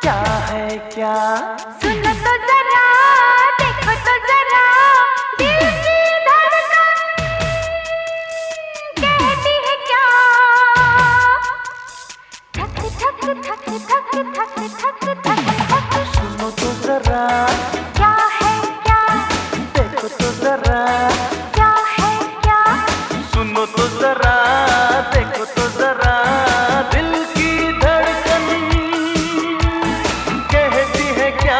क्या है क्या? सुनो तो जरा, देखो तो जरा, दिल की धड़कन कहती है क्या? धक धक धक धक धक धक धक धक। सुनो तो जरा, क्या है क्या? देखो तो जरा, क्या है क्या? सुनो तो जरा, देखो तो जरा, दिल की धड़कन कहती है क्या?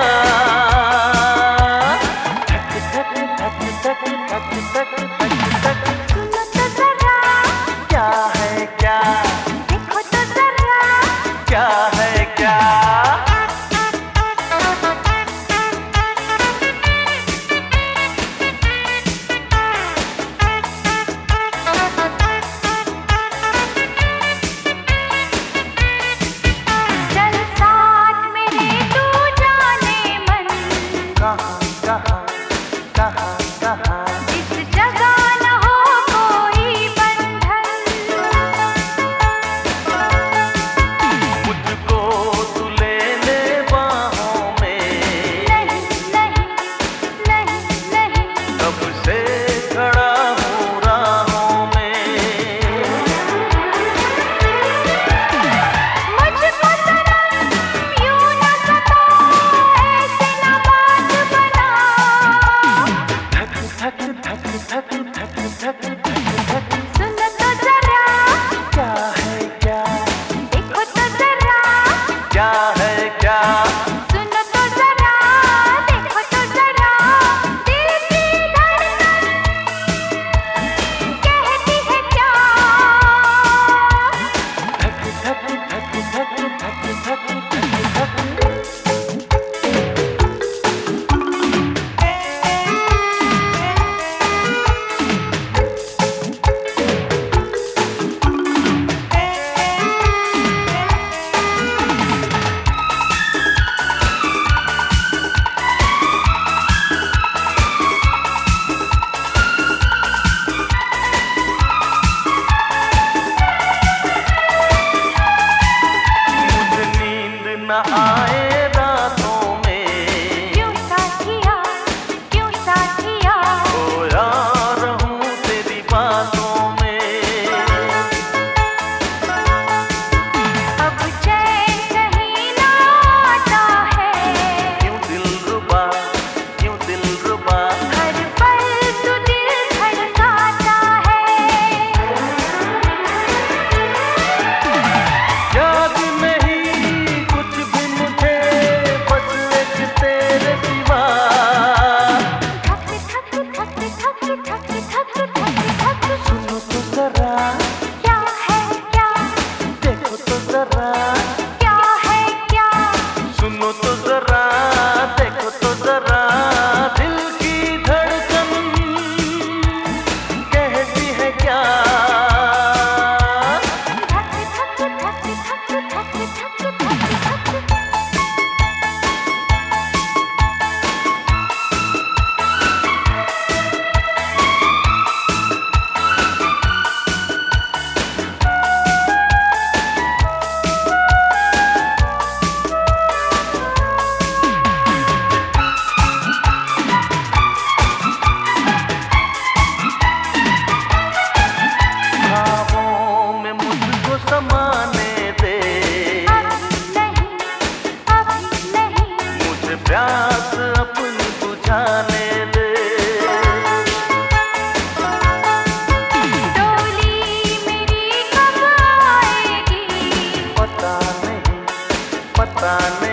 धक धक धक धक धक धक धक धक। सुनो तो जरा, क्या है क्या? देखो तो जरा। क्या है क्या? चल साथ मेरे तू जाने मन, कहाँ कहाँ कहाँ कहाँ? जिस जगह न हो कोई बंधन। मुझको तू ले ले बाहों में, नहीं नहीं नहीं नहीं, कब से खड़ा हूँ राहों में। मुझको सनम यूं न सता, ऐसे न बात बना। धक धक धक धक धक धक धक धक। सुनो तो जरा, क्या है क्या? देखो तो जरा। क्या है क्या? सुनो तो जरा, देखो तो जरा, दिल की धड़कन कहती है क्या? धक धक धक धक धक धक धक धक। मुझे नींद न आए रातों में, क्यों साथिया, क्यों साथिया? खोया रहूं तेरी बातों में। अब चैन कहीं ना आता है, क्यों दिलरुबा, क्यों दिलरुबा? हर पल तू दिल धड़काता है। याद नहीं कुछ भी मुझे, बस एक तेरे सिवा। धक धक धक धक धक धक धक धक। सुनो तो जरा, क्या है क्या? देखो तो जरा, क्या है क्या? सुनो तो जरा, देखो तो जरा, दिल की धड़कन कहती है क्या? धक धक धक धक धक धक धक। ख्वाबों में मुझको समाने दे, अभी नहीं, मुझे प्यास अपनी बुझाने दे। डोली मेरी कब आएगी? पता नहीं, पता नहीं।